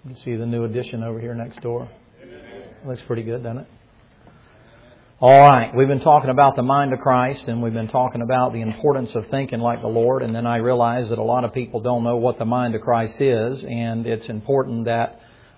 You see the new addition over here next door. Looks pretty good, doesn't it? All right. We've been talking about the mind of Christ, and we've been talking about the importance of thinking like the Lord. And then I realized that a lot of people don't know what the mind of Christ is, and it's important that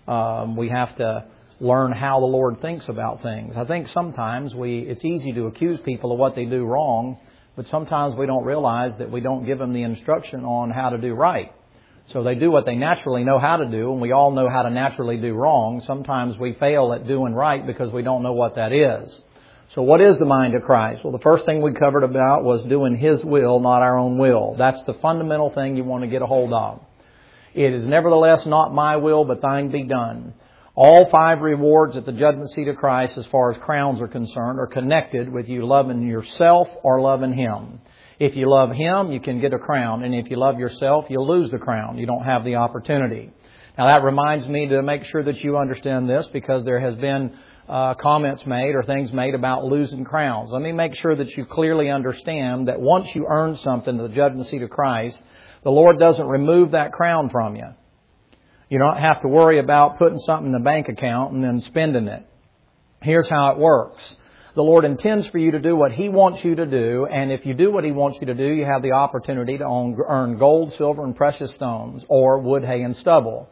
we have to learn how the Lord thinks about things. I think sometimes it's easy to accuse people of what they do wrong, but sometimes we don't realize that we don't give them the instruction on how to do right. So they do what they naturally know how to do, and we all know how to naturally do wrong. Sometimes we fail at doing right because we don't know what that is. So what is the mind of Christ? Well, the first thing we covered about was doing His will, not our own will. That's the fundamental thing you want to get a hold of. It is nevertheless not my will, but thine be done. All 5 rewards at the judgment seat of Christ, as far as crowns are concerned, are connected with you loving yourself or loving Him. If you love Him, you can get a crown. And if you love yourself, you'll lose the crown. You don't have the opportunity. Now that reminds me to make sure that you understand this, because there has been comments made or things made about losing crowns. Let me make sure that you clearly understand that once you earn something at the judgment seat of Christ, the Lord doesn't remove that crown from you. You don't have to worry about putting something in the bank account and then spending it. Here's how it works. The Lord intends for you to do what He wants you to do, and if you do what He wants you to do, you have the opportunity to earn gold, silver, and precious stones, or wood, hay, and stubble.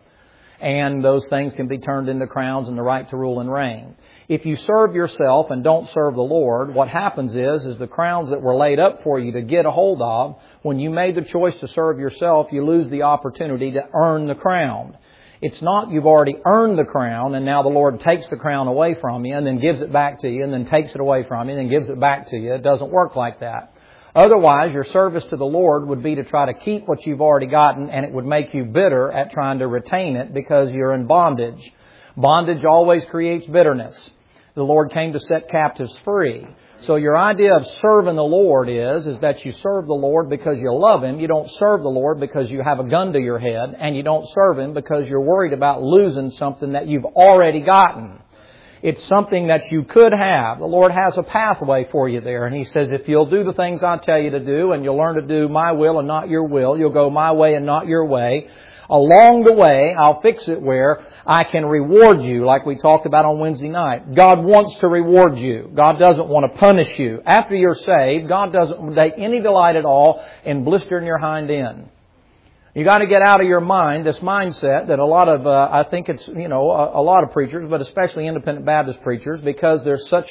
And those things can be turned into crowns and the right to rule and reign. If you serve yourself and don't serve the Lord, what happens is the crowns that were laid up for you to get a hold of, when you made the choice to serve yourself, you lose the opportunity to earn the crown. It's not you've already earned the crown and now the Lord takes the crown away from you and then gives it back to you and then takes it away from you and then gives it back to you. It doesn't work like that. Otherwise, your service to the Lord would be to try to keep what you've already gotten, and it would make you bitter at trying to retain it because you're in bondage. Bondage always creates bitterness. The Lord came to set captives free. So your idea of serving the Lord is that you serve the Lord because you love Him. You don't serve the Lord because you have a gun to your head, and you don't serve Him because you're worried about losing something that you've already gotten. It's something that you could have. The Lord has a pathway for you there. And He says, if you'll do the things I tell you to do, and you'll learn to do my will and not your will, you'll go my way and not your way. Along the way, I'll fix it where I can reward you, like we talked about on Wednesday night. God wants to reward you. God doesn't want to punish you. After you're saved, God doesn't take any delight at all in blistering your hind end. You got to get out of your mind this mindset that a lot of, I think it's, a lot of preachers, but especially independent Baptist preachers, because there's such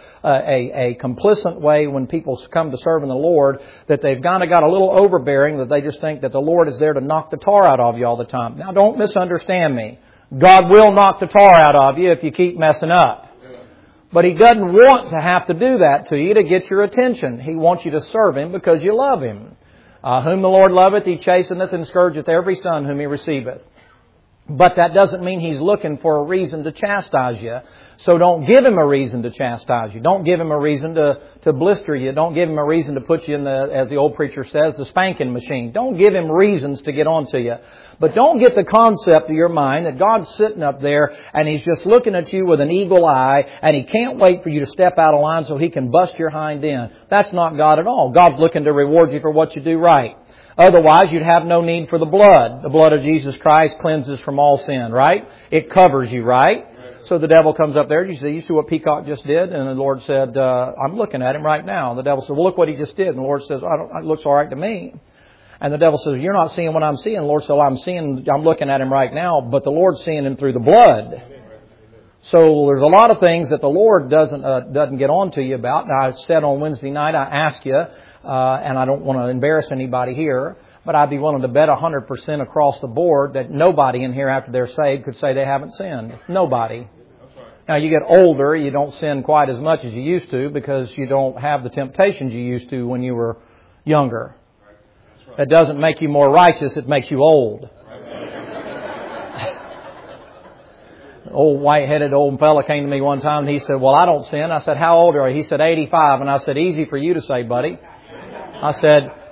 a complacent way when people come to serving the Lord that they've kind of got a little overbearing, that they just think that the Lord is there to knock the tar out of you all the time. Now, don't misunderstand me. God will knock the tar out of you if you keep messing up. But He doesn't want to have to do that to you to get your attention. He wants you to serve Him because you love Him. Whom the Lord loveth, He chasteneth and scourgeth every son whom He receiveth. But that doesn't mean He's looking for a reason to chastise you. So don't give Him a reason to chastise you. Don't give Him a reason to blister you. Don't give Him a reason to put you in as the old preacher says, the spanking machine. Don't give Him reasons to get onto you. But don't get the concept of your mind that God's sitting up there and He's just looking at you with an eagle eye and He can't wait for you to step out of line so He can bust your hind end. That's not God at all. God's looking to reward you for what you do right. Otherwise, you'd have no need for the blood. The blood of Jesus Christ cleanses from all sin, right? It covers you, right? So the devil comes up there. You see what Peacock just did? And the Lord said, I'm looking at him right now. And the devil said, well, look what he just did. And the Lord says, it looks all right to me. And the devil says, you're not seeing what I'm seeing. The Lord said, I'm looking at him right now, but the Lord's seeing him through the blood. So there's a lot of things that the Lord doesn't get on to you about. Now, I said on Wednesday night, I asked you, and I don't want to embarrass anybody here, but I'd be willing to bet 100% across the board that nobody in here after they're saved could say they haven't sinned. Nobody. Now, you get older, you don't sin quite as much as you used to because you don't have the temptations you used to when you were younger. It doesn't make you more righteous, it makes you old. Old white-headed old fella came to me one time and he said, well, I don't sin. I said, how old are you? He said, 85. And I said, easy for you to say, buddy. I said,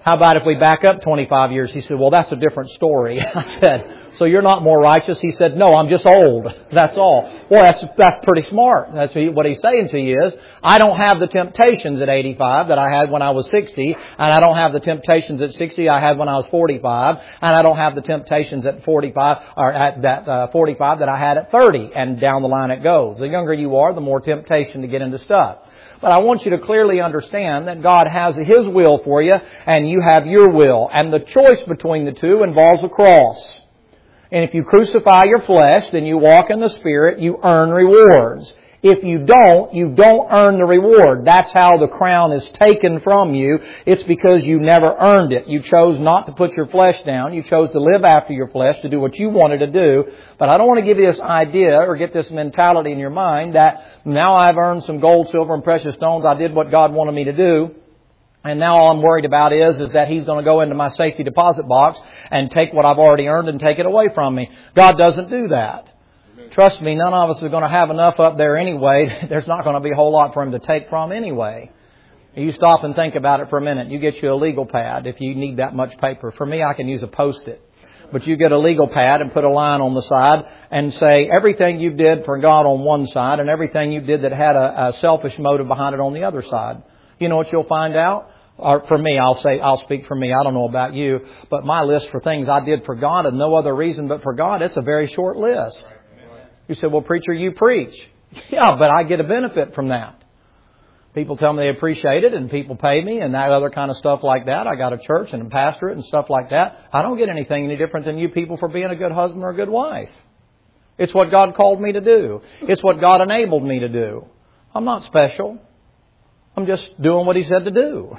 How about if we back up 25 years? He said, well, that's a different story. I said, so you're not more righteous? He said, no, I'm just old. That's all. Well, that's pretty smart. That's what he's saying to you is, I don't have the temptations at 85 that I had when I was 60, and I don't have the temptations at 60 I had when I was 45, and I don't have the temptations at 45, or at that 45 that I had at 30, and down the line it goes. The younger you are, the more temptation to get into stuff. But I want you to clearly understand that God has His will for you and you have your will. And the choice between the two involves a cross. And if you crucify your flesh, then you walk in the Spirit, you earn rewards. If you don't earn the reward. That's how the crown is taken from you. It's because you never earned it. You chose not to put your flesh down. You chose to live after your flesh, to do what you wanted to do. But I don't want to give you this idea or get this mentality in your mind that now I've earned some gold, silver, and precious stones. I did what God wanted me to do. And now all I'm worried about is that He's going to go into my safety deposit box and take what I've already earned and take it away from me. God doesn't do that. Trust me, none of us are going to have enough up there anyway. There's not going to be a whole lot for Him to take from anyway. You stop and think about it for a minute. You get you a legal pad if you need that much paper. For me, I can use a Post-it. But you get a legal pad and put a line on the side and say everything you did for God on one side and everything you did that had a selfish motive behind it on the other side. You know what you'll find out? Or for me, I'll speak for me. I don't know about you. But my list for things I did for God and no other reason but for God, it's a very short list. You said, well, preacher, you preach. Yeah, but I get a benefit from that. People tell me they appreciate it and people pay me and that other kind of stuff like that. I got a church and a pastorate and stuff like that. I don't get anything any different than you people for being a good husband or a good wife. It's what God called me to do. It's what God enabled me to do. I'm not special. I'm just doing what He said to do.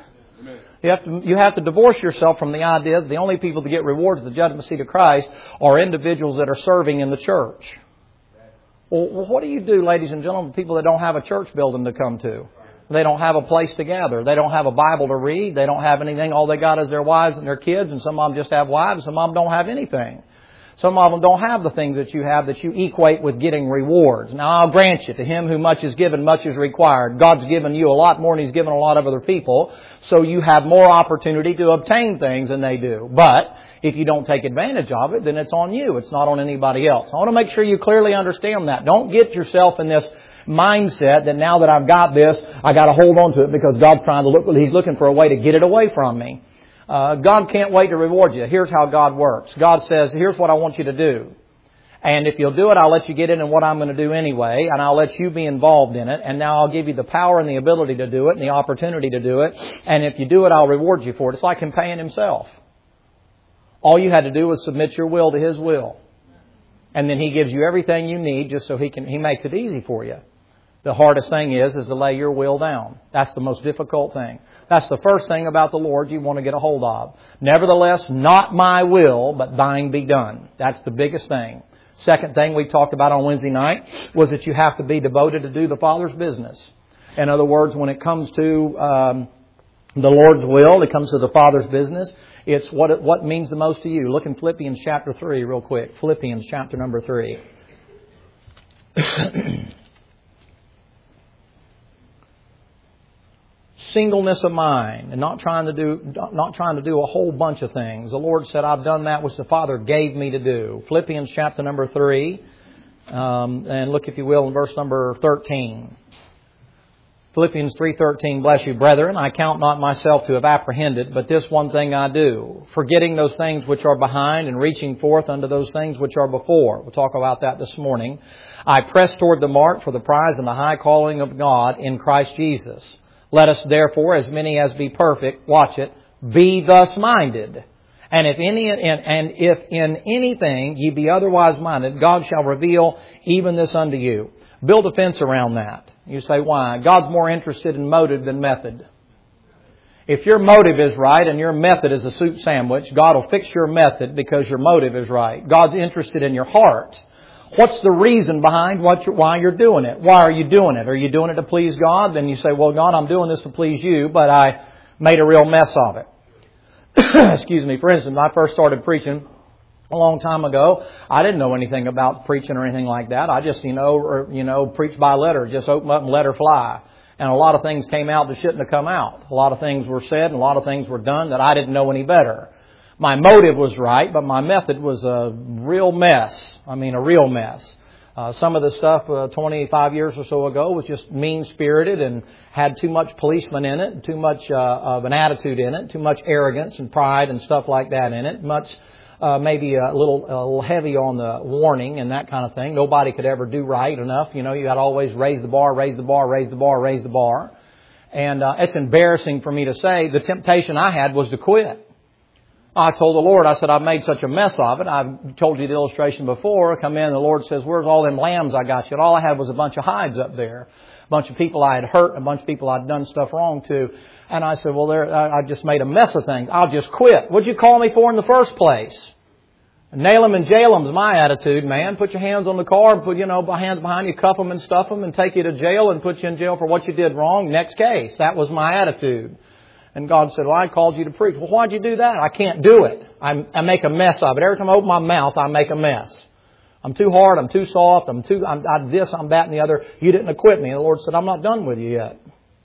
You have to divorce yourself from the idea that the only people that get rewards at the judgment seat of Christ are individuals that are serving in the church. Well, what do you do, ladies and gentlemen, with people that don't have a church building to come to? They don't have a place to gather. They don't have a Bible to read. They don't have anything. All they got is their wives and their kids, and some of them just have wives. Some of them don't have anything. Some of them don't have the things that you have that you equate with getting rewards. Now, I'll grant you, to him who much is given, much is required. God's given you a lot more than He's given a lot of other people, so you have more opportunity to obtain things than they do. But if you don't take advantage of it, then it's on you. It's not on anybody else. I want to make sure you clearly understand that. Don't get yourself in this mindset that now that I've got this, I got to hold on to it because God's trying to He's looking for a way to get it away from me. God can't wait to reward you. Here's how God works. God says, here's what I want you to do. And if you'll do it, I'll let you get in what I'm going to do anyway, and I'll let you be involved in it. And now I'll give you the power and the ability to do it and the opportunity to do it. And if you do it, I'll reward you for it. It's like Him paying Himself. All you had to do was submit your will to His will. And then He gives you everything you need just so He makes it easy for you. The hardest thing is to lay your will down. That's the most difficult thing. That's the first thing about the Lord you want to get a hold of. Nevertheless, not my will, but thine be done. That's the biggest thing. Second thing we talked about on Wednesday night was that you have to be devoted to do the Father's business. In other words, when it comes to the Lord's will, it comes to the Father's business, it's what means the most to you. Look in Philippians chapter 3 real quick. Philippians chapter number 3. Singleness of mind and not trying to do a whole bunch of things. The Lord said, I've done that which the Father gave me to do. Philippians chapter number 3. And look, if you will, in verse number 13. Philippians 3:13, bless you, brethren, I count not myself to have apprehended, but this one thing I do, forgetting those things which are behind and reaching forth unto those things which are before. We'll talk about that this morning. I press toward the mark for the prize and the high calling of God in Christ Jesus. Let us therefore, as many as be perfect, watch it, be thus minded. And if in anything ye be otherwise minded, God shall reveal even this unto you. Build a fence around that. You say, why? God's more interested in motive than method. If your motive is right and your method is a soup sandwich, God will fix your method because your motive is right. God's interested in your heart. What's the reason behind why you're doing it? Why are you doing it? Are you doing it to please God? Then you say, well, God, I'm doing this to please you, but I made a real mess of it. Excuse me. For instance, when I first started preaching a long time ago, I didn't know anything about preaching or anything like that. I just, preached by letter, just open up and let her fly. And a lot of things came out that shouldn't have come out. A lot of things were said and a lot of things were done that I didn't know any better. My motive was right, but my method was a real mess. I mean, a real mess. Some of the stuff 25 years or so ago was just mean-spirited and had too much policeman in it, too much of an attitude in it, too much arrogance and pride and stuff like that in it. Much, maybe a little heavy on the warning and that kind of thing. Nobody could ever do right enough. You know, you got to always raise the bar, raise the bar, raise the bar, raise the bar. And it's embarrassing for me to say the temptation I had was to quit. I told the Lord, I said, I've made such a mess of it. I've told you the illustration before. I come in and the Lord says, where's all them lambs I got you? And all I had was a bunch of hides up there. A bunch of people I had hurt, a bunch of people I'd done stuff wrong to. And I said, well, I just made a mess of things. I'll just quit. What'd you call me for in the first place? Nail them and jail them's my attitude, man. Put your hands on the car, put, hands behind you, cuff them and stuff them and take you to jail and put you in jail for what you did wrong. Next case. That was my attitude. And God said, well, I called you to preach. Well, why'd you do that? I can't do it. I make a mess of it. Every time I open my mouth, I make a mess. I'm too hard. I'm too soft. I'm this, I'm that, and the other. You didn't acquit me. And the Lord said, I'm not done with you yet.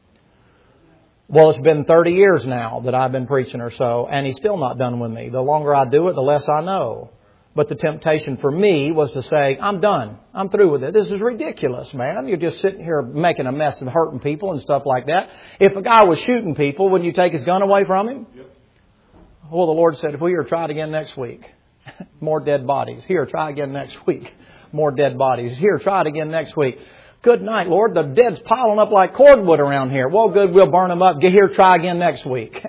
Well, it's been 30 years now that I've been preaching or so, and He's still not done with me. The longer I do it, the less I know. But the temptation for me was to say, I'm done. I'm through with it. This is ridiculous, man. You're just sitting here making a mess and hurting people and stuff like that. If a guy was shooting people, wouldn't you take his gun away from him? Yep. Well, the Lord said, if we try it again next week, more dead bodies. Here, try again next week. More dead bodies. Here, try it again next week. Good night, Lord. The dead's piling up like cordwood around here. Well, good, we'll burn them up. Get here, try again next week.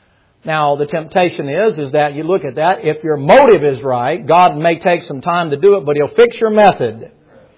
Now, the temptation is that you look at that. If your motive is right, God may take some time to do it, but He'll fix your method.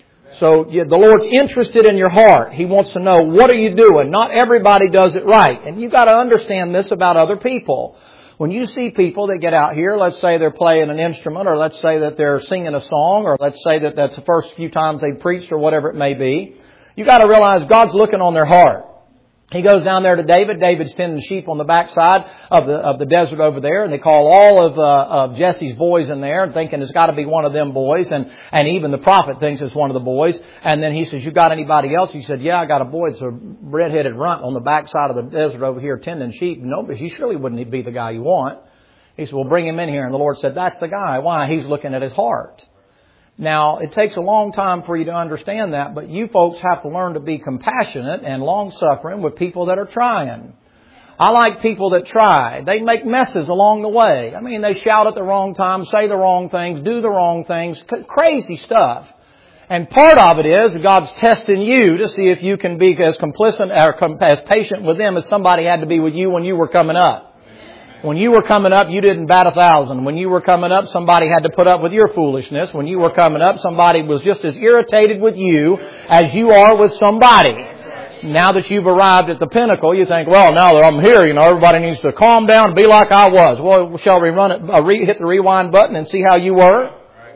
So the Lord's interested in your heart. He wants to know, what are you doing? Not everybody does it right. And you've got to understand this about other people. When you see people that get out here, let's say they're playing an instrument, or let's say that they're singing a song, or let's say that that's the first few times they preached, or whatever it may be, you've got to realize God's looking on their heart. He goes down there to David. David's tending sheep on the backside of the desert over there. And they call all of Jesse's boys in there, thinking it's got to be one of them boys. And even the prophet thinks it's one of the boys. And then he says, you got anybody else? He said, yeah, I got a boy. It's a red-headed runt on the backside of the desert over here tending sheep. No, but he surely wouldn't be the guy you want. He said, well, bring him in here. And the Lord said, that's the guy. Why? He's looking at his heart. Now, it takes a long time for you to understand that, but you folks have to learn to be compassionate and long-suffering with people that are trying. I like people that try. They make messes along the way. I mean, they shout at the wrong time, say the wrong things, do the wrong things, crazy stuff. And part of it is God's testing you to see if you can be as complicit or as patient with them as somebody had to be with you when you were coming up. When you were coming up, you didn't bat 1,000. When you were coming up, somebody had to put up with your foolishness. When you were coming up, somebody was just as irritated with you as you are with somebody. Now that you've arrived at the pinnacle, you think, well, now that I'm here, everybody needs to calm down and be like I was. Well, shall we hit the rewind button and see how you were?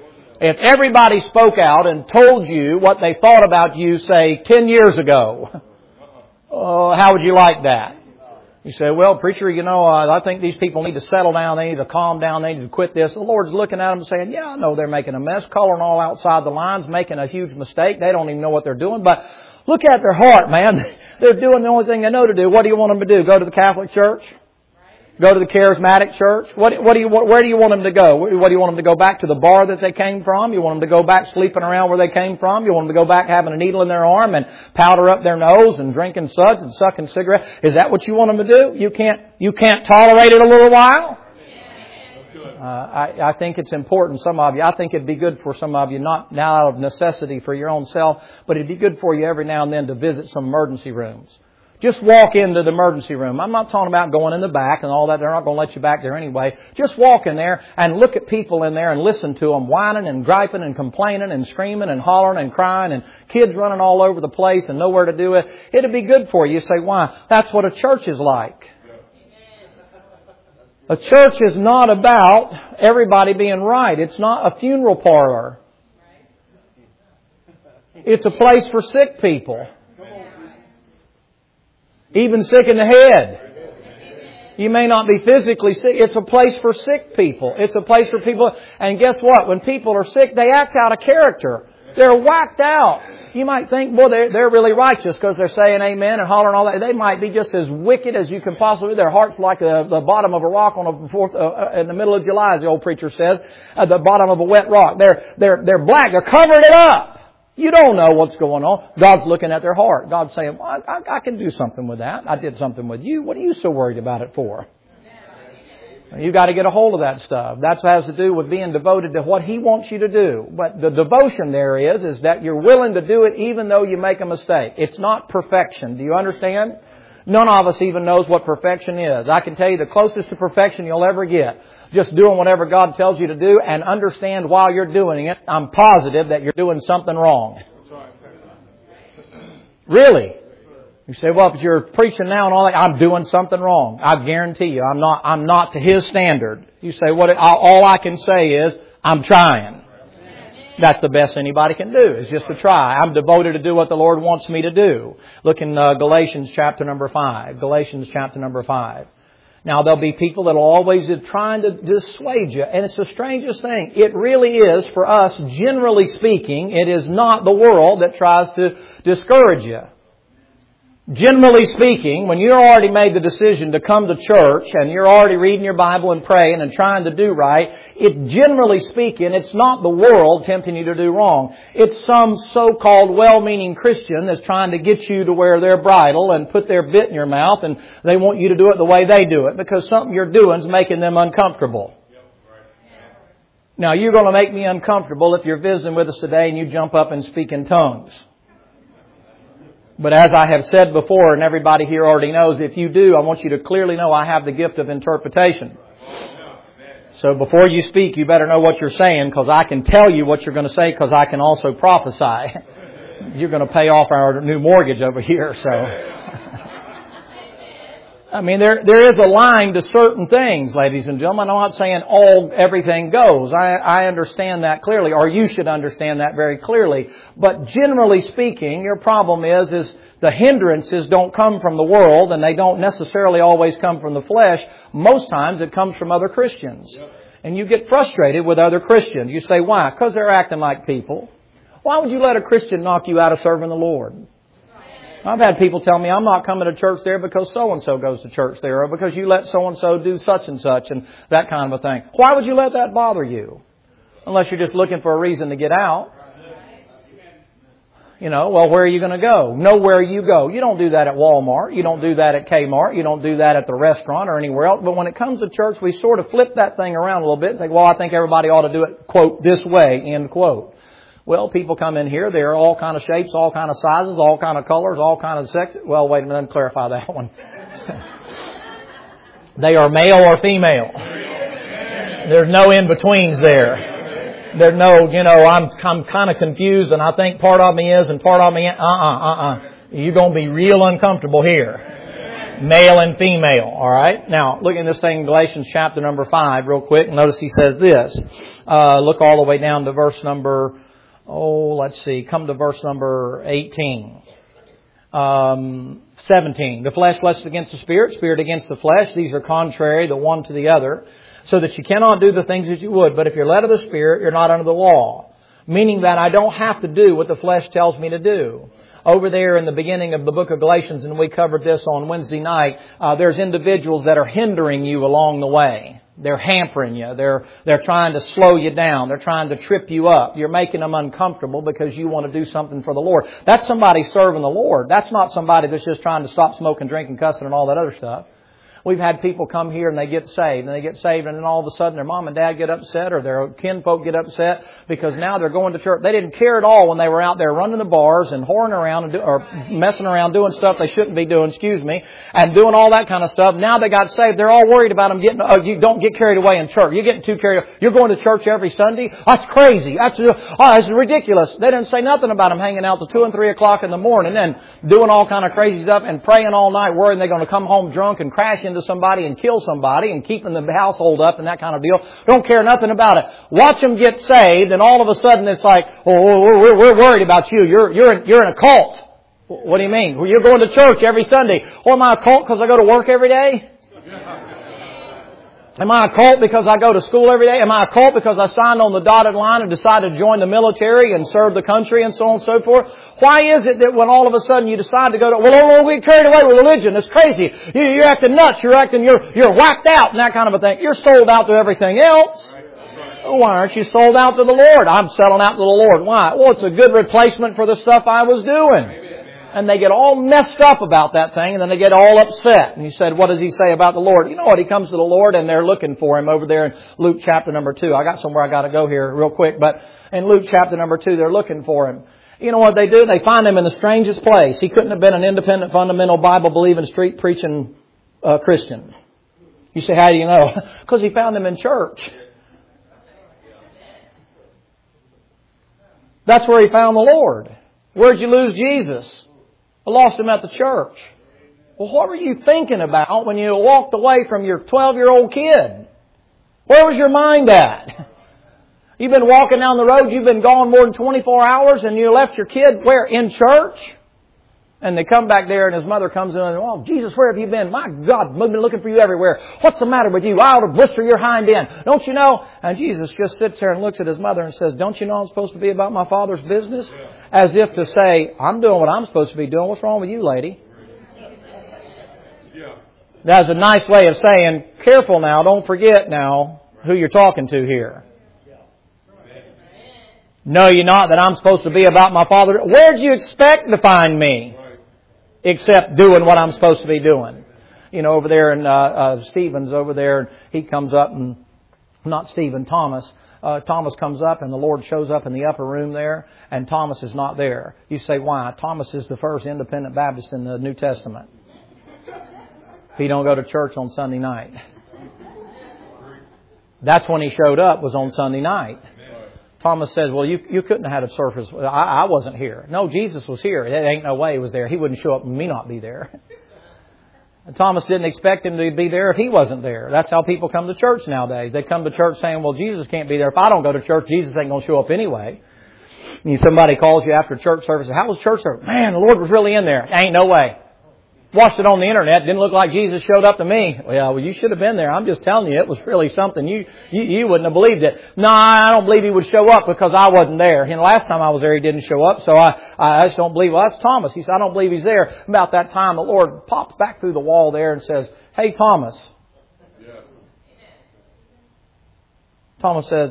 If everybody spoke out and told you what they thought about you, say, 10 years ago, how would you like that? You say, well, preacher, I think these people need to settle down. They need to calm down. They need to quit this. The Lord's looking at them and saying, yeah, I know they're making a mess, coloring all outside the lines, making a huge mistake. They don't even know what they're doing. But look at their heart, man. They're doing the only thing they know to do. What do you want them to do? Go to the Catholic Church? Go to the Charismatic Church? Where do you want them to go? What do you want them to go back to the bar that they came from? You want them to go back sleeping around where they came from? You want them to go back having a needle in their arm and powder up their nose and drinking suds and sucking cigarettes? Is that what you want them to do? You can't tolerate it a little while? I think it's important, some of you. I think it'd be good for some of you, not now out of necessity for your own self, but it'd be good for you every now and then to visit some emergency rooms. Just walk into the emergency room. I'm not talking about going in the back and all that. They're not going to let you back there anyway. Just walk in there and look at people in there and listen to them whining and griping and complaining and screaming and hollering and crying and kids running all over the place and nowhere to do it. It'd be good for you. You say, why? That's what a church is like. A church is not about everybody being right. It's not a funeral parlor. It's a place for sick people. Even sick in the head. You may not be physically sick. It's a place for sick people. It's a place for people. And guess what? When people are sick, they act out of character. They're whacked out. You might think, boy, they're really righteous because they're saying amen and hollering all that. They might be just as wicked as you can possibly be. Their heart's like the bottom of a rock on in the middle of July, as the old preacher says, at the bottom of a wet rock. They're black. They're covering it up. You don't know what's going on. God's looking at their heart. God's saying, well, I can do something with that. I did something with you. What are you so worried about it for? You got to get a hold of that stuff. That's what has to do with being devoted to what He wants you to do. But the devotion there is that you're willing to do it even though you make a mistake. It's not perfection. Do you understand? None of us even knows what perfection is. I can tell you the closest to perfection you'll ever get. Just doing whatever God tells you to do and understand while you're doing it, I'm positive that you're doing something wrong. Really? You say, well, if you're preaching now and all that, I'm doing something wrong. I guarantee you, I'm not to His standard. You say, all I can say is, I'm trying. That's the best anybody can do, is just to try. I'm devoted to do what the Lord wants me to do. Look in Galatians chapter number 5. Galatians chapter number 5. Now, there'll be people that will always be trying to dissuade you. And it's the strangest thing. It really is, for us, generally speaking, it is not the world that tries to discourage you. Generally speaking, when you're already made the decision to come to church and you're already reading your Bible and praying and trying to do right, generally speaking, it's not the world tempting you to do wrong. It's some so-called well-meaning Christian that's trying to get you to wear their bridle and put their bit in your mouth, and they want you to do it the way they do it because something you're doing is making them uncomfortable. Now, you're going to make me uncomfortable if you're visiting with us today and you jump up and speak in tongues. But as I have said before, and everybody here already knows, if you do, I want you to clearly know I have the gift of interpretation. So before you speak, you better know what you're saying, because I can tell you what you're going to say, because I can also prophesy. You're going to pay off our new mortgage over here, so... I mean, there is a line to certain things, ladies and gentlemen. I'm not saying everything goes. I understand that clearly, or you should understand that very clearly. But generally speaking, your problem is the hindrances don't come from the world, and they don't necessarily always come from the flesh. Most times it comes from other Christians. And you get frustrated with other Christians. You say, why? Because they're acting like people. Why would you let a Christian knock you out of serving the Lord? I've had people tell me, I'm not coming to church there because so-and-so goes to church there, or because you let so-and-so do such and such, and that kind of a thing. Why would you let that bother you? Unless you're just looking for a reason to get out. You know, well, where are you going to go? Nowhere you go. You don't do that at Walmart. You don't do that at Kmart. You don't do that at the restaurant or anywhere else. But when it comes to church, we sort of flip that thing around a little bit and think, well, I think everybody ought to do it, quote, this way, end quote. Well, people come in here. They're all kind of shapes, all kind of sizes, all kind of colors, all kind of sex. Well, wait a minute. Let me clarify that one. They are male or female. There's no in-betweens there. There's no, I'm kind of confused and I think part of me is and part of me ain't. You're going to be real uncomfortable here. Male and female. All right. Now, look at this thing in Galatians chapter number 5 real quick. Notice he says this. Look all the way down to verse number... come to verse number 18. 17. The flesh lusts against the spirit, spirit against the flesh. These are contrary, the one to the other, so that you cannot do the things that you would. But if you're led of the Spirit, you're not under the law. Meaning that I don't have to do what the flesh tells me to do. Over there in the beginning of the book of Galatians, and we covered this on Wednesday night, there's individuals that are hindering you along the way. They're hampering you. They're trying to slow you down. They're trying to trip you up. You're making them uncomfortable because you want to do something for the Lord. That's somebody serving the Lord. That's not somebody that's just trying to stop smoking, drinking, cussing, and all that other stuff. We've had people come here and they get saved, and then all of a sudden their mom and dad get upset, or their kinfolk get upset because now they're going to church. They didn't care at all when they were out there running the bars and whoring around or messing around doing stuff they shouldn't be doing, and doing all that kind of stuff. Now they got saved. They're all worried about them getting, you don't get carried away in church. You're getting too carried away. You're going to church every Sunday? That's crazy. That's ridiculous. They didn't say nothing about them hanging out till 2 and 3 o'clock in the morning and doing all kind of crazy stuff and praying all night, worrying they're going to come home drunk and crash into somebody and kill somebody and keeping the household up and that kind of deal. Don't care nothing about it. Watch them get saved, and all of a sudden it's like, we're worried about you. You're in a cult. What do you mean? Well, you're going to church every Sunday. Well, am I a cult because I go to work every day? Am I a cult because I go to school every day? Am I a cult because I signed on the dotted line and decided to join the military and serve the country and so on and so forth? Why is it that when all of a sudden you decide to go to, well, we get carried away with religion. It's crazy. You're acting nuts. You're whacked out and that kind of a thing. You're sold out to everything else. Why aren't you sold out to the Lord? I'm selling out to the Lord. Why? Well, it's a good replacement for the stuff I was doing. And they get all messed up about that thing, and then they get all upset. And he said, what does he say about the Lord? You know what? He comes to the Lord, and they're looking for Him over there in Luke chapter number 2. I got somewhere I got to go here real quick, but in Luke chapter number 2, they're looking for Him. You know what they do? They find Him in the strangest place. He couldn't have been an independent, fundamental, Bible-believing, street-preaching Christian. You say, how do you know? Because He found Him in church. That's where He found the Lord. Where'd you lose Jesus? I lost Him at the church. Well, what were you thinking about when you walked away from your 12-year-old kid? Where was your mind at? You've been walking down the road, you've been gone more than 24 hours, and you left your kid where? In church? And they come back there, and his mother comes in and, oh, Jesus, where have you been? My God, we've been looking for you everywhere. What's the matter with you? I ought to blister your hind end. Don't you know? And Jesus just sits there and looks at his mother and says, don't you know I'm supposed to be about my Father's business? As if to say, I'm doing what I'm supposed to be doing. What's wrong with you, lady? That's a nice way of saying, careful now, don't forget now who you're talking to here. Know you not that I'm supposed to be about my Father? Where'd you expect to find me? Except doing what I'm supposed to be doing. You know, over there in Stephen's over there, he comes up and, not Stephen, Thomas. Thomas comes up and the Lord shows up in the upper room there and Thomas is not there. You say, why? Thomas is the first independent Baptist in the New Testament. He don't go to church on Sunday night. That's when he showed up, was on Sunday night. Thomas says, well, you couldn't have had a service. I wasn't here. No, Jesus was here. There ain't no way He was there. He wouldn't show up and me not be there. And Thomas didn't expect Him to be there if He wasn't there. That's how people come to church nowadays. They come to church saying, well, Jesus can't be there. If I don't go to church, Jesus ain't going to show up anyway. And somebody calls you after church service. How was church service? Man, the Lord was really in there. Ain't no way. Watched it on the internet. Didn't look like Jesus showed up to me. Well, you should have been there. I'm just telling you, it was really something. You wouldn't have believed it. No, I don't believe He would show up because I wasn't there. You know, last time I was there, He didn't show up. So I just don't believe. Well, that's Thomas. He said, I don't believe He's there. About that time, the Lord pops back through the wall there and says, hey, Thomas. Yeah. Thomas says,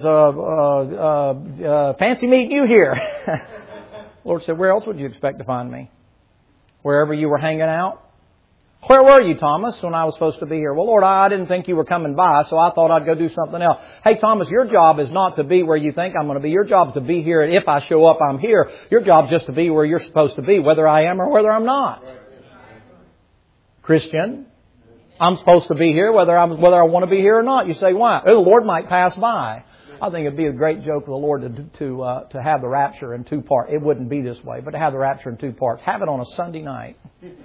fancy meeting you here. The Lord said, where else would you expect to find me? Wherever you were hanging out? Where were you, Thomas, when I was supposed to be here? Well, Lord, I didn't think you were coming by, so I thought I'd go do something else. Hey, Thomas, your job is not to be where you think I'm going to be. Your job is to be here, and if I show up, I'm here. Your job is just to be where you're supposed to be, whether I am or whether I'm not. Christian, I'm supposed to be here, whether I want to be here or not. You say, why? Oh, the Lord might pass by. I think it'd be a great joke for the Lord to have the rapture in two parts. It wouldn't be this way, but to have the rapture in two parts. Have it on a Sunday night.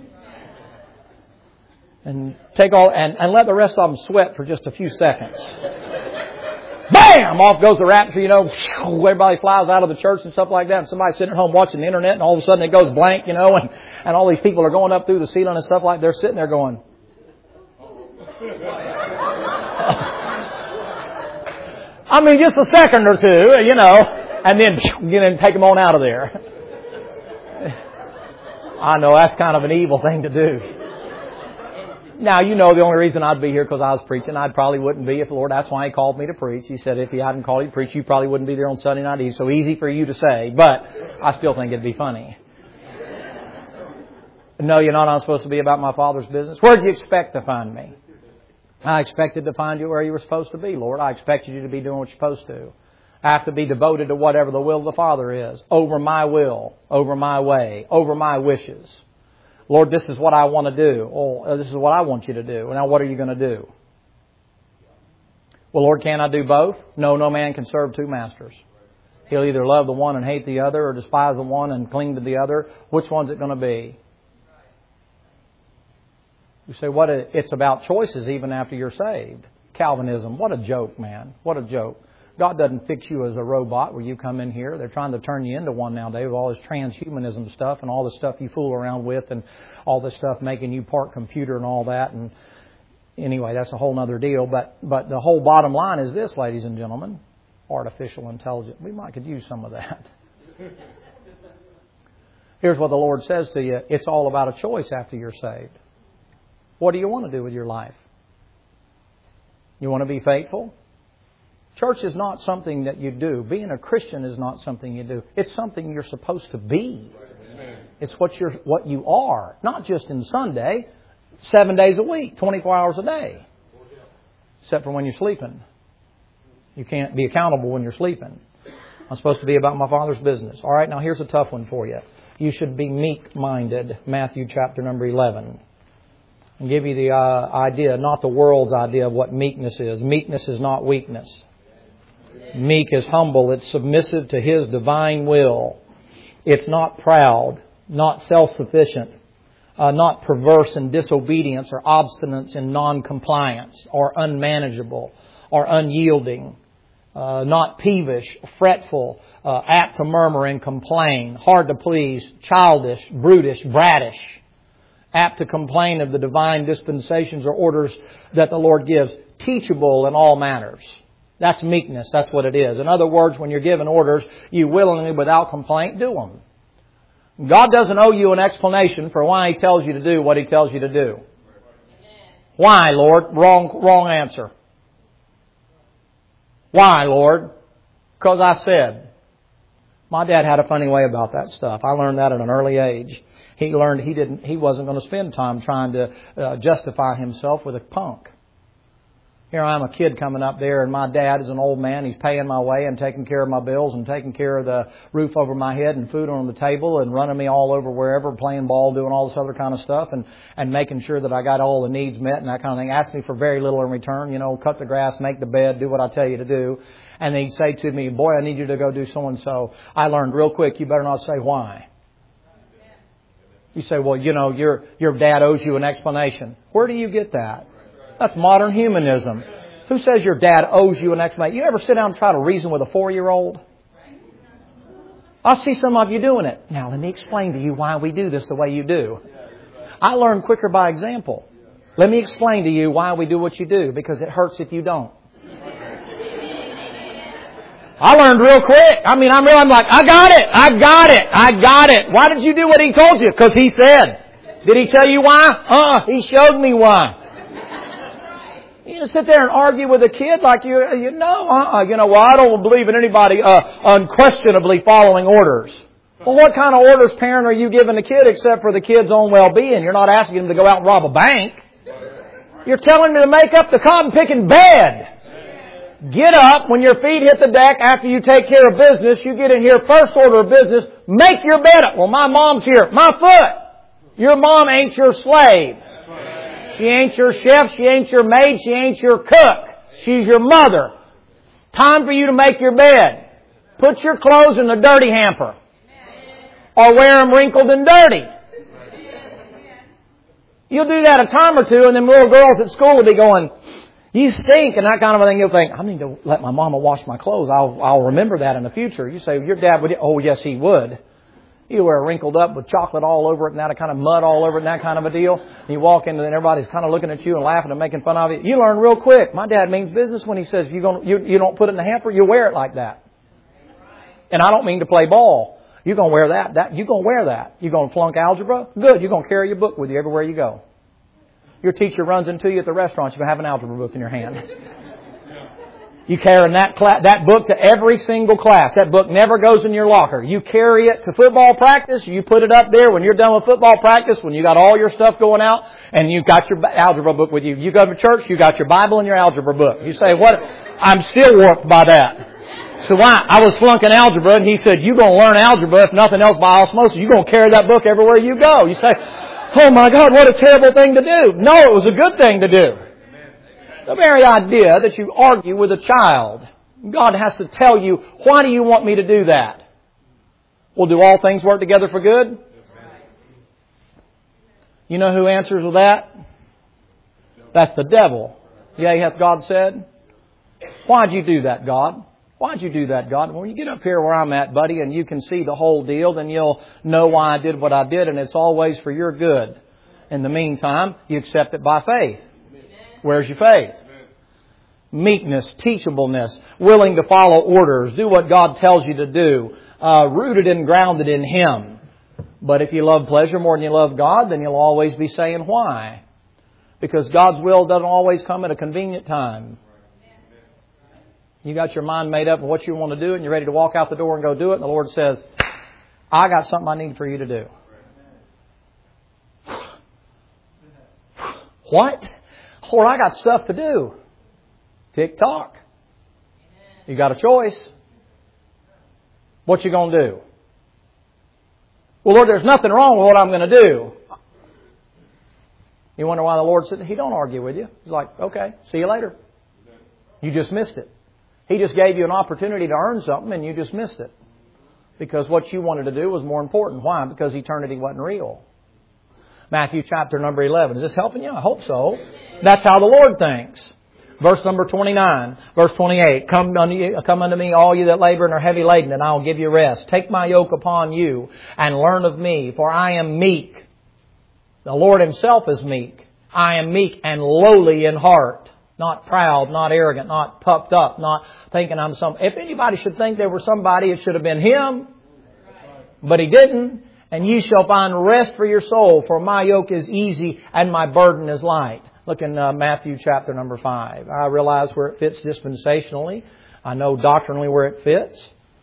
And take all and let the rest of them sweat for just a few seconds. Bam! Off goes the rapture, you know. Everybody flies out of the church and stuff like that. And somebody's sitting at home watching the internet and all of a sudden it goes blank, you know, and all these people are going up through the ceiling and stuff like that. They're sitting there going. I mean, just a second or two, you know, and then take them on out of there. I know that's kind of an evil thing to do. Now, you know the only reason I'd be here because I was preaching. I probably wouldn't be if the Lord, that's why He called me to preach. He said if He hadn't called you to preach, you probably wouldn't be there on Sunday night. It's so easy for you to say, but I still think it'd be funny. No, you're not. I'm supposed to be about my Father's business. Where'd you expect to find me? I expected to find you where you were supposed to be, Lord. I expected you to be doing what you're supposed to. I have to be devoted to whatever the will of the Father is. Over my will, over my way, over my wishes. Lord, this is what I want to do. Oh, this is what I want you to do. Now, what are you going to do? Well, Lord, can I do both? No, no man can serve two masters. He'll either love the one and hate the other or despise the one and cling to the other. Which one's it going to be? You say, it's about choices even after you're saved. Calvinism, what a joke, man. What a joke. God doesn't fix you as a robot where you come in here. They're trying to turn you into one nowadays with all this transhumanism stuff and all the stuff you fool around with and all this stuff making you part computer and all that. And Anyway, that's a whole other deal. But the whole bottom line is this, ladies and gentlemen. Artificial intelligence. We might could use some of that. Here's what the Lord says to you. It's all about a choice after you're saved. What do you want to do with your life? You want to be faithful? Church is not something that you do. Being a Christian is not something you do. It's something you're supposed to be. It's what you are. Not just in Sunday, 7 days a week, 24 hours a day. Except for when you're sleeping. You can't be accountable when you're sleeping. I'm supposed to be about my Father's business. All right, now here's a tough one for you. You should be meek-minded. Matthew chapter number 11. I'll give you the idea, not the world's idea of what meekness is. Meekness is not weakness. Meek is humble. It's submissive to His divine will. It's not proud, not self-sufficient, not perverse in disobedience or obstinance in non-compliance or unmanageable or unyielding, not peevish, fretful, apt to murmur and complain, hard to please, childish, brutish, brattish, apt to complain of the divine dispensations or orders that the Lord gives, teachable in all matters. That's meekness. That's what it is. In other words, when you're given orders, you willingly, without complaint, do them. God doesn't owe you an explanation for why He tells you to do what He tells you to do. Why, Lord? Wrong answer. Why, Lord? Because I said. My dad had a funny way about that stuff. I learned that at an early age. He learned he wasn't going to spend time trying to justify himself with a punk. Here I am, a kid coming up there, and my dad is an old man. He's paying my way and taking care of my bills and taking care of the roof over my head and food on the table and running me all over wherever, playing ball, doing all this other kind of stuff and making sure that I got all the needs met and that kind of thing. Asked me for very little in return. You know, cut the grass, make the bed, do what I tell you to do. And then he'd say to me, boy, I need you to go do so-and-so. I learned real quick, you better not say why. You say, well, you know, your dad owes you an explanation. Where do you get that? That's modern humanism. Who says your dad owes you an explanation? You ever sit down and try to reason with a 4-year-old? I see some of you doing it. Now, let me explain to you why we do this the way you do. I learn quicker by example. Let me explain to you why we do what you do, because it hurts if you don't. I learned real quick. I'm like, I got it. Why did you do what He told you? Because He said. Did He tell you why? He showed me why. You sit there and argue with a kid like you know, well, I don't believe in anybody unquestionably following orders. Well, what kind of orders, parent, are you giving the kid except for the kid's own well-being? You're not asking him to go out and rob a bank. You're telling him to make up the cotton-picking bed. Get up when your feet hit the deck after you take care of business. You get in here, first order of business, make your bed up. Well, my mom's here. My foot. Your mom ain't your slave. She ain't your chef. She ain't your maid. She ain't your cook. She's your mother. Time for you to make your bed. Put your clothes in the dirty hamper. Or wear them wrinkled and dirty. You'll do that a time or two, and then little girls at school will be going, you stink, and that kind of a thing. You'll think, I need to let my mama wash my clothes. I'll remember that in the future. You say, your dad would. Oh, yes, he would. You wear wrinkled up with chocolate all over it and that kind of mud all over it and that kind of a deal. And you walk in and everybody's kind of looking at you and laughing and making fun of you. You learn real quick. My dad means business when he says you don't put it in the hamper, you wear it like that. And I don't mean to play ball. You're going to wear that. You're going to wear that. You're going to flunk algebra? Good. You're going to carry your book with you everywhere you go. Your teacher runs into you at the restaurant. You're going to have an algebra book in your hand. You carry that book to every single class. That book never goes in your locker. You carry it to football practice. You put it up there when you're done with football practice, when you got all your stuff going out, and you got your algebra book with you. You go to church, you got your Bible and your algebra book. You say, what? I'm still warped by that. So why? I was flunking algebra, and he said, you're going to learn algebra, if nothing else, by osmosis. You're going to carry that book everywhere you go. You say, oh my God, what a terrible thing to do. No, it was a good thing to do. The very idea that you argue with a child, God has to tell you, why do you want me to do that? Well, do all things work together for good? You know who answers with that? That's the devil. Yea, hath God said. Why'd you do that, God? Why'd you do that, God? When you get up here where I'm at, buddy, and you can see the whole deal, then you'll know why I did what I did, and it's always for your good. In the meantime, you accept it by faith. Where's your faith? Meekness, teachableness, willing to follow orders, do what God tells you to do, rooted and grounded in Him. But if you love pleasure more than you love God, then you'll always be saying why. Because God's will doesn't always come at a convenient time. You got your mind made up of what you want to do and you're ready to walk out the door and go do it. And the Lord says, I got something I need for you to do. What? Lord, I got stuff to do. Tick-tock. You got a choice. What you going to do? Well, Lord, there's nothing wrong with what I'm going to do. You wonder why the Lord said, He don't argue with you. He's like, okay, see you later. You just missed it. He just gave you an opportunity to earn something and you just missed it. Because what you wanted to do was more important. Why? Because eternity wasn't real. Matthew chapter number 11. Is this helping you? I hope so. That's how the Lord thinks. Verse number 29. Verse 28. Come unto me, all you that labor and are heavy laden, and I will give you rest. Take my yoke upon you and learn of me, for I am meek. The Lord Himself is meek. I am meek and lowly in heart. Not proud, not arrogant, not puffed up, not thinking I'm some. If anybody should think they were somebody, it should have been Him. But He didn't. And ye shall find rest for your soul, for my yoke is easy and my burden is light. Look in Matthew chapter number 5. I realize where it fits dispensationally. I know doctrinally where it fits.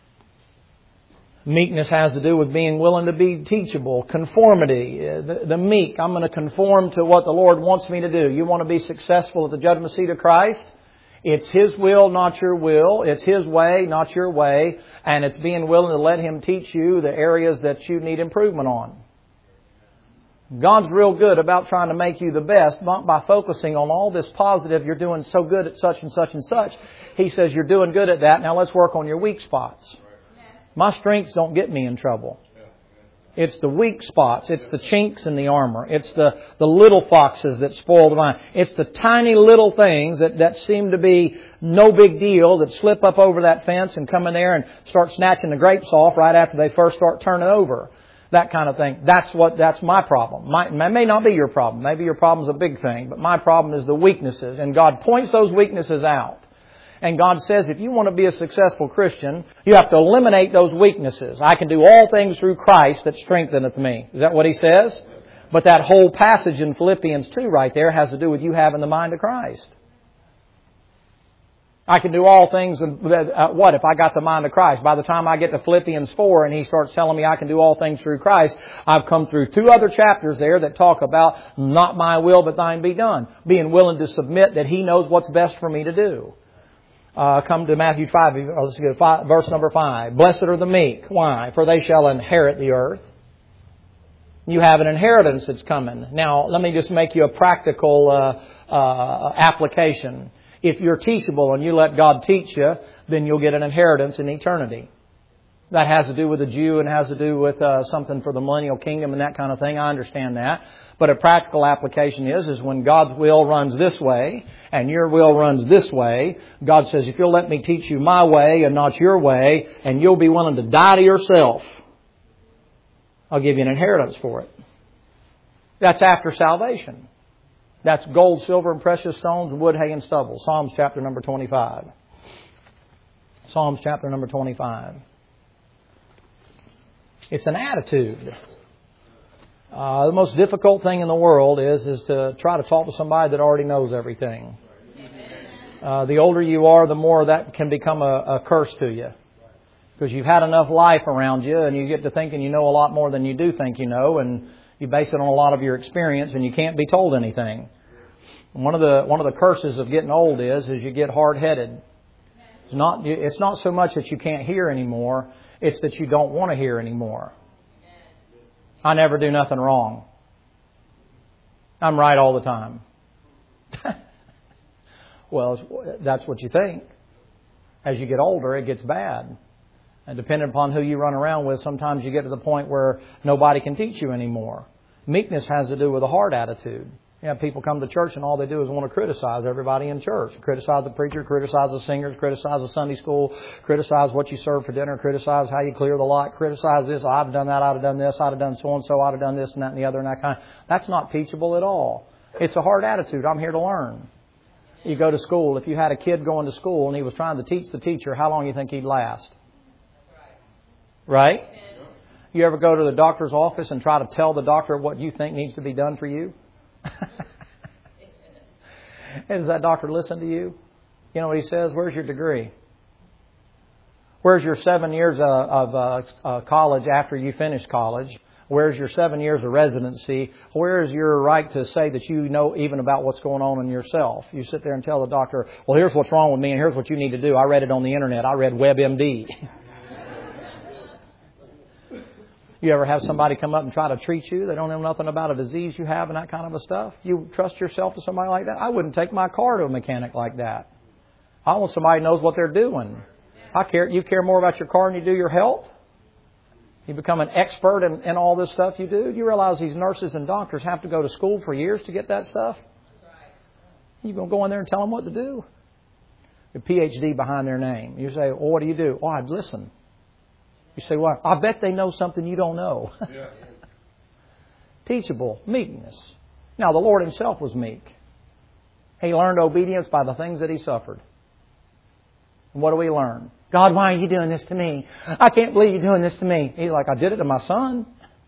Meekness has to do with being willing to be teachable. Conformity. The meek. I'm going to conform to what the Lord wants me to do. You want to be successful at the judgment seat of Christ? It's His will, not your will. It's His way, not your way. And it's being willing to let Him teach you the areas that you need improvement on. God's real good about trying to make you the best, not by focusing on all this positive, you're doing so good at such and such and such. He says, you're doing good at that, now let's work on your weak spots. My strengths don't get me in trouble. It's the weak spots. It's the chinks in the armor. It's the little foxes that spoil the vine. It's the tiny little things that seem to be no big deal that slip up over that fence and come in there and start snatching the grapes off right after they first start turning over. That kind of thing. That's my problem. It may not be your problem. Maybe your problem's a big thing. But my problem is the weaknesses. And God points those weaknesses out. And God says, if you want to be a successful Christian, you have to eliminate those weaknesses. I can do all things through Christ that strengtheneth me. Is that what He says? But that whole passage in Philippians 2 right there has to do with you having the mind of Christ. I can do all things, what if I got the mind of Christ? By the time I get to Philippians 4 and he starts telling me I can do all things through Christ, I've come through 2 other chapters there that talk about not my will but thine be done. Being willing to submit that He knows what's best for me to do. Come to Matthew 5, verse number 5. Blessed are the meek. Why? For they shall inherit the earth. You have an inheritance that's coming. Now, let me just make you a practical application. If you're teachable and you let God teach you, then you'll get an inheritance in eternity. That has to do with a Jew and has to do with something for the millennial kingdom and that kind of thing. I understand that. But a practical application is when God's will runs this way and your will runs this way, God says, if you'll let me teach you my way and not your way, and you'll be willing to die to yourself, I'll give you an inheritance for it. That's after salvation. That's gold, silver, and precious stones, and wood, hay, and stubble. Psalms chapter number 25. Psalms chapter number 25. It's an attitude. The most difficult thing in the world is to try to talk to somebody that already knows everything. The older you are, the more that can become a curse to you. Because you've had enough life around you and you get to thinking you know a lot more than you do think you know, and you base it on a lot of your experience and you can't be told anything. One of the curses of getting old is you get hard-headed. It's not so much that you can't hear anymore, it's that you don't want to hear anymore. I never do nothing wrong. I'm right all the time. Well, that's what you think. As you get older, it gets bad. And depending upon who you run around with, sometimes you get to the point where nobody can teach you anymore. Meekness has to do with a heart attitude. People come to church and all they do is want to criticize everybody in church. Criticize the preacher, criticize the singers, criticize the Sunday school, criticize what you serve for dinner, criticize how you clear the lot, criticize this, I'd have done that, I'd have done this, I'd have done so-and-so, I'd have done this and that and the other and that kind. That's not teachable at all. It's a hard attitude. I'm here to learn. You go to school. If you had a kid going to school and he was trying to teach the teacher, how long do you think he'd last? Right? You ever go to the doctor's office and try to tell the doctor what you think needs to be done for you? And does that doctor listen to you? You know what he says? Where's your degree? Where's your 7 years of college after you finish college? Where's your 7 years of residency? Where's your right to say that you know even about what's going on in yourself? You sit there and tell the doctor, well, here's what's wrong with me and here's what you need to do. I read it on the internet. I read WebMD. You ever have somebody come up and try to treat you? They don't know nothing about a disease you have and that kind of a stuff. You trust yourself to somebody like that? I wouldn't take my car to a mechanic like that. I want somebody who knows what they're doing. You care more about your car than you do your health? You become an expert in all this stuff you do? You realize these nurses and doctors have to go to school for years to get that stuff? You're going to go in there and tell them what to do? A PhD behind their name. You say, well, what do you do? Oh, I'd listen. You say, well, I bet they know something you don't know. Yeah. Teachable, meekness. Now, the Lord Himself was meek. He learned obedience by the things that He suffered. And what do we learn? God, why are you doing this to me? I can't believe you're doing this to me. He's like, I did it to my son.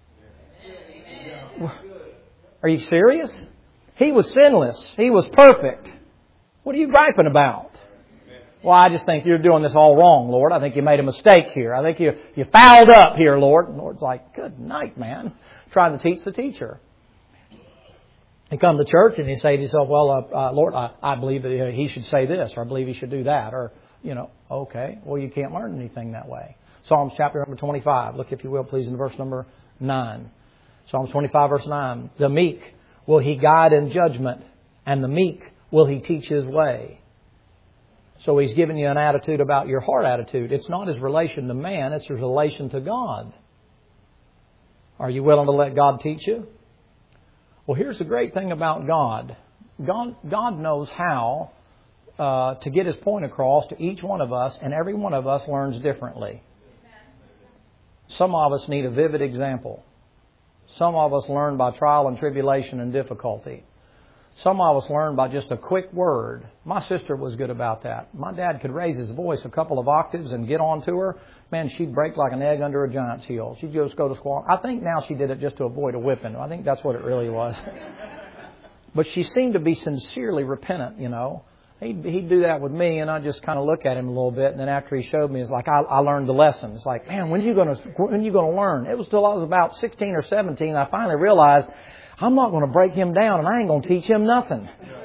Yeah. Are you serious? He was sinless. He was perfect. What are you griping about? Well, I just think you're doing this all wrong, Lord. I think you made a mistake here. I think you fouled up here, Lord. And the Lord's like, good night, man. Trying to teach the teacher. You come to church and you say to yourself, well, Lord, I believe that he should say this, or I believe he should do that, or, okay. Well, you can't learn anything that way. Psalms chapter number 25. Look, if you will, please, in verse number 9. Psalms 25, verse 9. The meek will He guide in judgment, and the meek will He teach His way. So He's given you an attitude about your heart attitude. It's not His relation to man, it's His relation to God. Are you willing to let God teach you? Well, here's the great thing about God. God knows how to get His point across to each one of us, and every one of us learns differently. Some of us need a vivid example. Some of us learn by trial and tribulation and difficulty. Some of us learn by just a quick word. My sister was good about that. My dad could raise his voice a couple of octaves and get on to her. Man, she'd break like an egg under a giant's heel. She'd just go to squawk. I think now she did it just to avoid a whipping. I think that's what it really was. But she seemed to be sincerely repentant, He'd do that with me, and I'd just kind of look at him a little bit. And then after he showed me, it's like I learned the lesson. It's like, man, when are you going to learn? It was till I was about 16 or 17. I finally realized I'm not going to break him down, and I ain't going to teach him nothing.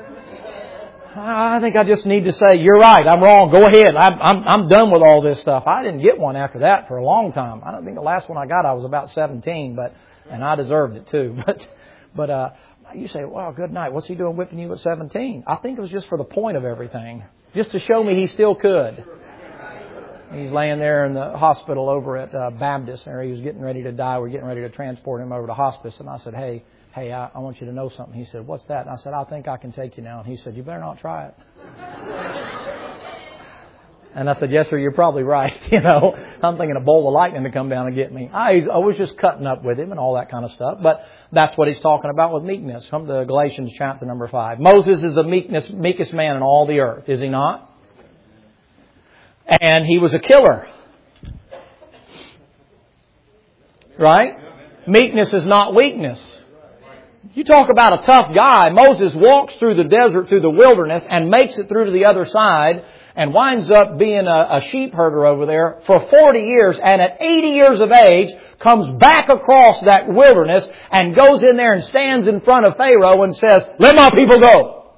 I think I just need to say, you're right, I'm wrong, go ahead. I'm done with all this stuff. I didn't get one after that for a long time. I don't think the last one I got, I was about 17, and I deserved it too. But you say, well, good night. What's he doing whipping you at 17? I think it was just for the point of everything. Just to show me he still could. He's laying there in the hospital over at Baptist. There he was getting ready to die. We're getting ready to transport him over to hospice. And I said, hey, I want you to know something. He said, what's that? And I said, I think I can take you now. And he said, you better not try it. And I said, yes, sir, you're probably right. I'm thinking a bolt of lightning to come down and get me. I was just cutting up with him and all that kind of stuff. But that's what he's talking about with meekness. Come to Galatians chapter number 5. Moses is the meekest man in all the earth, is he not? And he was a killer. Right? Meekness is not weakness. You talk about a tough guy. Moses walks through the desert, through the wilderness, and makes it through to the other side, and winds up being a sheep herder over there for 40 years, and at 80 years of age, comes back across that wilderness, and goes in there and stands in front of Pharaoh and says, let my people go.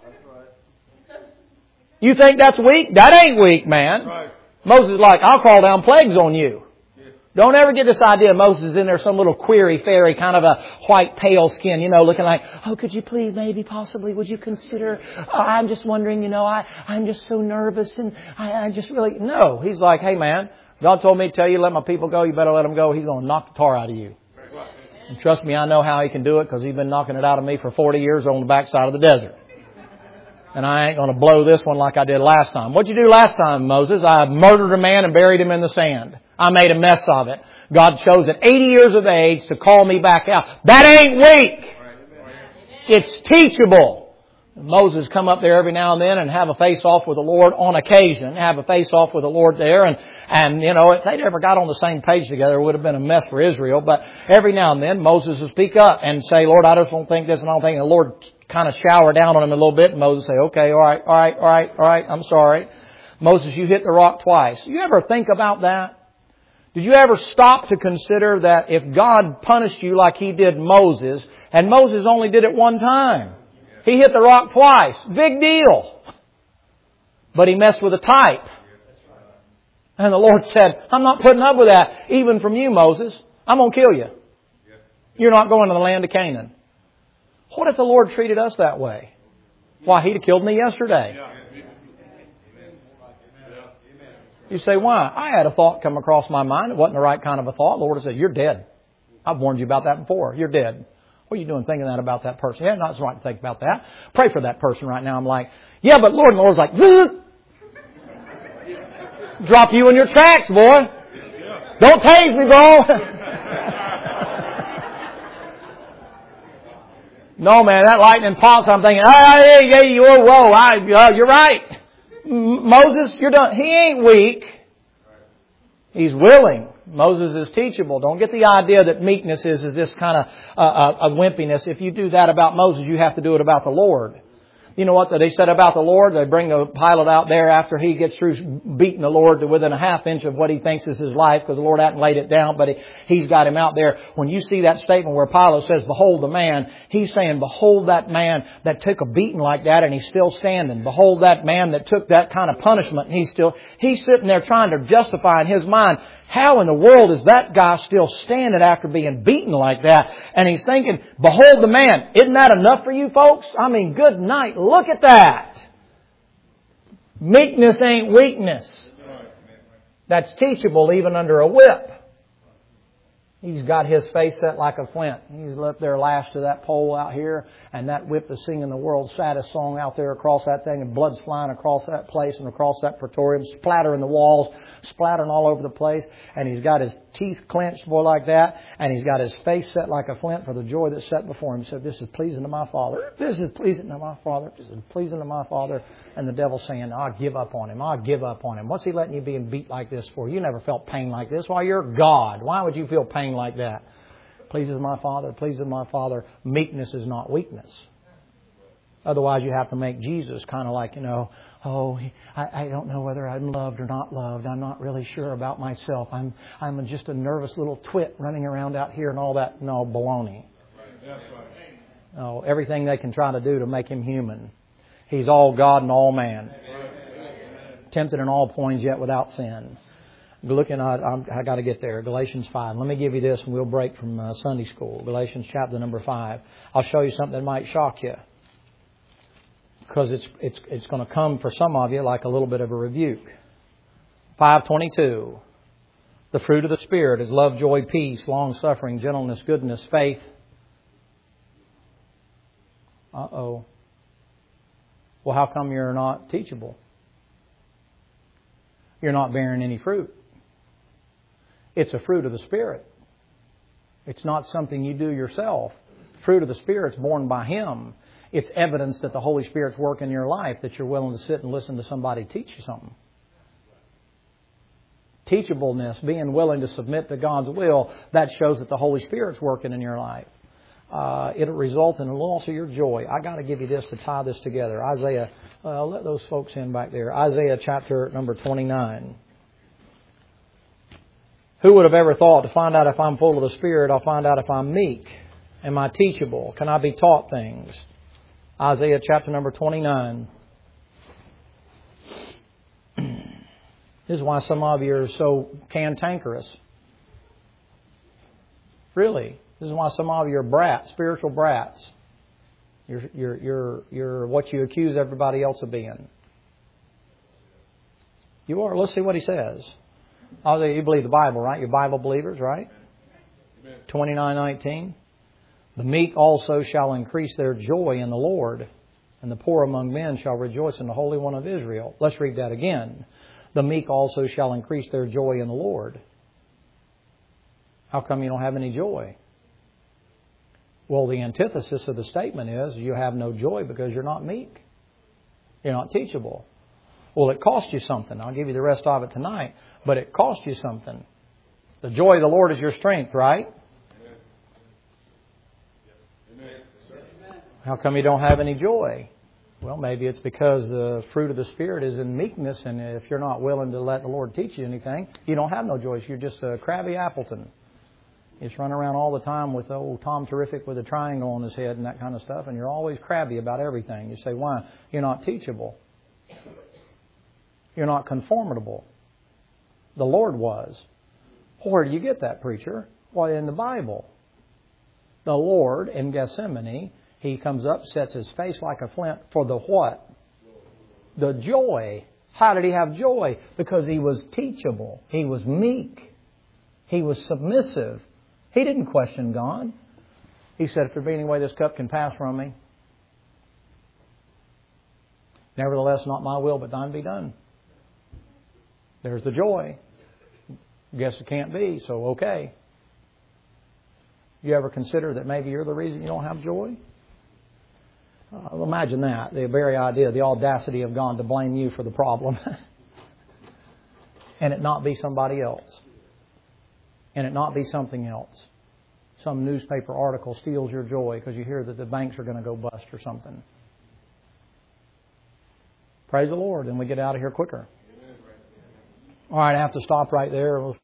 You think that's weak? That ain't weak, man. Moses is like, I'll call down plagues on you. Don't ever get this idea Moses is in there some little query fairy, kind of a white pale skin, looking like, oh, could you please, maybe, possibly, would you consider, I'm just wondering, I'm just so nervous and I just really, no. He's like, hey man, God told me to tell you, let my people go, you better let them go. He's going to knock the tar out of you. And trust me, I know how He can do it because He's been knocking it out of me for 40 years on the backside of the desert. And I ain't going to blow this one like I did last time. What'd you do last time, Moses? I murdered a man and buried him in the sand. I made a mess of it. God chose at 80 years of age to call me back out. That ain't weak. It's teachable. Moses come up there every now and then and have a face-off with the Lord on occasion, have a face-off with the Lord there. And you know, if they'd ever got on the same page together, it would have been a mess for Israel. But every now and then, Moses would speak up and say, Lord, I just don't think this and I don't think. And the Lord kind of shower down on him a little bit. And Moses say, okay, all right, I'm sorry. Moses, you hit the rock twice. You ever think about that? Did you ever stop to consider that if God punished you like He did Moses, and Moses only did it one time? He hit the rock twice. Big deal. But he messed with a type. And the Lord said, I'm not putting up with that, even from you, Moses. I'm going to kill you. You're not going to the land of Canaan. What if the Lord treated us that way? Why, He'd have killed me yesterday. You say, why? I had a thought come across my mind. It wasn't the right kind of a thought. The Lord said, you're dead. I've warned you about that before. You're dead. What are you doing thinking that about that person? Yeah, not so right to think about that. Pray for that person right now. I'm like, yeah, but Lord, and the Lord's like, drop you in your tracks, boy. Don't tase me, bro. No, man, that lightning pops. I'm thinking, whoa, you're right. Moses, you're done. He ain't weak. He's willing. Moses is teachable. Don't get the idea that meekness is this kind of a wimpiness. If you do that about Moses, you have to do it about the Lord. You know what they said about the Lord? They bring the pilot out there after he gets through beating the Lord to within a half inch of what he thinks is his life, because the Lord hadn't laid it down, but he's got him out there. When you see that statement where Pilate says, behold the man, he's saying, behold that man that took a beating like that and he's still standing. Behold that man that took that kind of punishment and he's sitting there trying to justify in his mind, how in the world is that guy still standing after being beaten like that? And he's thinking, behold the man. Isn't that enough for you folks? I mean, good night. Look at that. Meekness ain't weakness. That's teachable even under a whip. He's got his face set like a flint. He's left there lashed to that pole out here, and that whip is singing the world's saddest song out there across that thing, and blood's flying across that place and across that praetorium, splattering the walls, splattering all over the place. And he's got his teeth clenched, boy, like that, and he's got his face set like a flint for the joy that's set before him. He said, this is pleasing to my Father. This is pleasing to my Father. This is pleasing to my Father. And the devil's saying, I'll give up on him. I'll give up on him. What's he letting you being beat like this for? You never felt pain like this. Why, you're God. Why would you feel pain like that? Pleases my Father, pleases my Father. Meekness is not weakness. Otherwise you have to make Jesus kind of like, I don't know whether I'm loved or not loved. I'm not really sure about myself. I'm just a nervous little twit running around out here and all that. No, baloney. No, everything they can try to do to make Him human. He's all God and all man. Tempted in all points yet without sin. Looking at, I got to get there. Galatians 5. Let me give you this and we'll break from Sunday school. Galatians chapter number 5. I'll show you something that might shock you. Because it's going to come for some of you like a little bit of a rebuke. 5:22. The fruit of the Spirit is love, joy, peace, long-suffering, gentleness, goodness, faith. Well, how come you're not teachable? You're not bearing any fruit. It's a fruit of the Spirit. It's not something you do yourself. Fruit of the Spirit's born by Him. It's evidence that the Holy Spirit's working in your life, that you're willing to sit and listen to somebody teach you something. Teachableness, being willing to submit to God's will, that shows that the Holy Spirit's working in your life. It'll result in the loss of your joy. I got to give you this to tie this together. Isaiah, let those folks in back there. Isaiah chapter number 29. Who would have ever thought to find out if I'm full of the Spirit, I'll find out if I'm meek. Am I teachable? Can I be taught things? Isaiah chapter number 29. This is why some of you are so cantankerous. Really. This is why some of you are brats, spiritual brats. You're what you accuse everybody else of being. You are. Let's see what he says. You believe the Bible, right? You're Bible believers, right? 29:19. The meek also shall increase their joy in the Lord, and the poor among men shall rejoice in the Holy One of Israel. Let's read that again. The meek also shall increase their joy in the Lord. How come you don't have any joy? Well, the antithesis of the statement is you have no joy because you're not meek. You're not teachable. Well, it cost you something. I'll give you the rest of it tonight. But it cost you something. The joy of the Lord is your strength, right? How come you don't have any joy? Well, maybe it's because the fruit of the Spirit is in meekness, and if you're not willing to let the Lord teach you anything, you don't have no joy. You're just a crabby Appleton. You just run around all the time with old Tom Terrific with a triangle on his head and that kind of stuff, and you're always crabby about everything. You say, why? You're not teachable. You're not conformable. The Lord was. Where do you get that, preacher? Well, in the Bible. The Lord in Gethsemane, He comes up, sets His face like a flint for the what? The joy. How did He have joy? Because He was teachable. He was meek. He was submissive. He didn't question God. He said, if there be any way this cup can pass from me, nevertheless, not my will, but thine be done. There's the joy. Guess it can't be, so okay. You ever consider that maybe you're the reason you don't have joy? Imagine that. The very idea, the audacity of God to blame you for the problem. And it not be somebody else. And it not be something else. Some newspaper article steals your joy because you hear that the banks are going to go bust or something. Praise the Lord, and we get out of here quicker. All right, I have to stop right there.